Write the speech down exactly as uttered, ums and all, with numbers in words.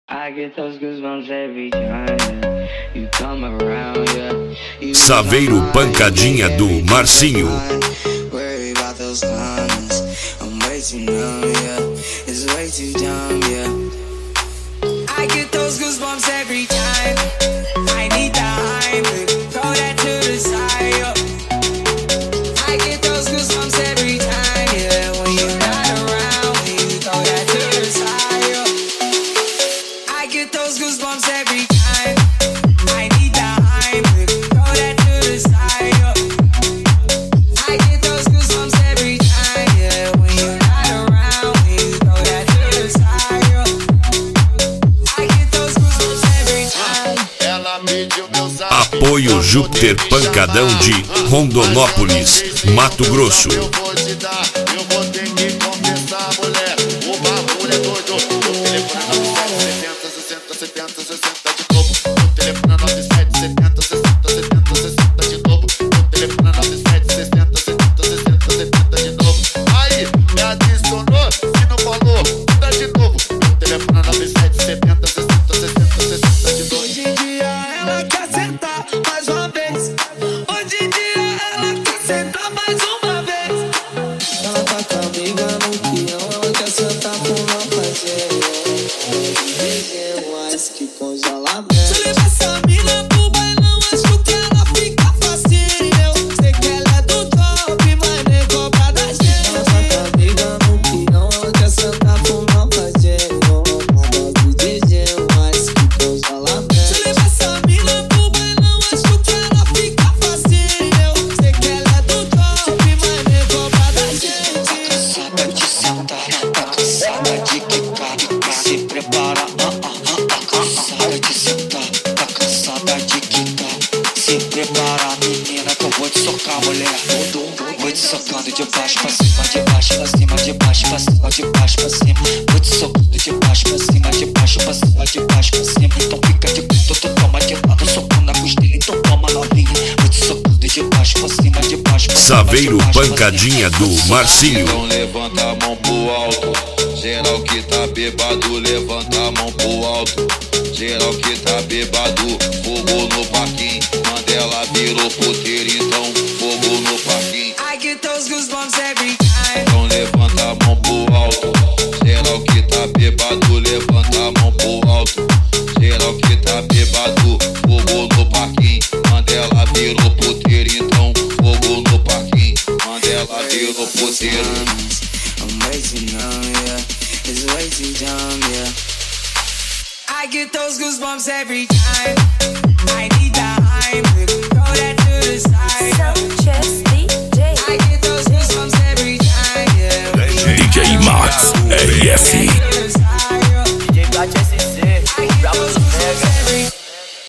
Saveiro Pancadinha do Marcinho. Apoio Júpiter Pancadão de Rondonópolis, Mato Grosso. Eu vou te dar, eu vou ter que confessar, mulher. O bagulho é doido. O telefone é setenta, sessenta, sessenta de novo. O telefone é nove sete setenta, sessenta, sessenta, sessenta de novo. O telefone é nove sete sessenta, sessenta, sessenta, sessenta de novo. Aí, me adicionou, se não falou, dá de novo. O telefone é nove sete setenta, sessenta, sessenta, sessenta de novo. Hoje em dia ela quer sentar mais uma vez. Hoje em dia ela quer sentar mais uma vez. Ela tá com a amiga no peão, ela quer sentar com não fazer. Mais que congelamento. Se eu levar essa mina pro bailão, acho que ela fica facinho. Sei que ela é do top, mas nem cobra da gente. Ela tá com a amiga no peão, ela quer sentar com não fazer. Nada de dizer mais que congelamento. Se eu levar essa mina pro bailão, acho que ela fica facinho. Sei que ela é do top, mas nem cobra da gente. Tá cansada de sentar, tá cansada de quicar. Se prepara, ah, ah, ah, tá cansada de sentar, tá cansada de quicar. Se prepara, menina, que eu vou te socar, mulher. Vou te socando de baixo pra cima, de baixo pra cima, de baixo pra cima, de baixo pra cima. Vou te socando de baixo pra cima, de baixo pra cima, de baixo pra cima. Então fica de canto, tu toma de lado, socando na costela, então toma novinha. Vou te socando de baixo pra cima, de baixo pra cima. Saveiro Pancadinha do Marcinho. Então levanta a mão pro alto. Geral que tá bêbado, levanta a mão pro alto. Geral que tá bêbado, fogo no parquinho. Mandela virou puteiro, então fogo no parquinho. I get those goosebumps every time. Então levanta a mão pro alto. Geral que tá bêbado, levanta a mão pro alto. Geral que tá bêbado, fogo no parquinho. Mandela virou puteiro, então fogo no parquinho. Mandela virou puteiro. I'm way too numb, yeah. It's way too dumb, yeah. I get those goosebumps every time.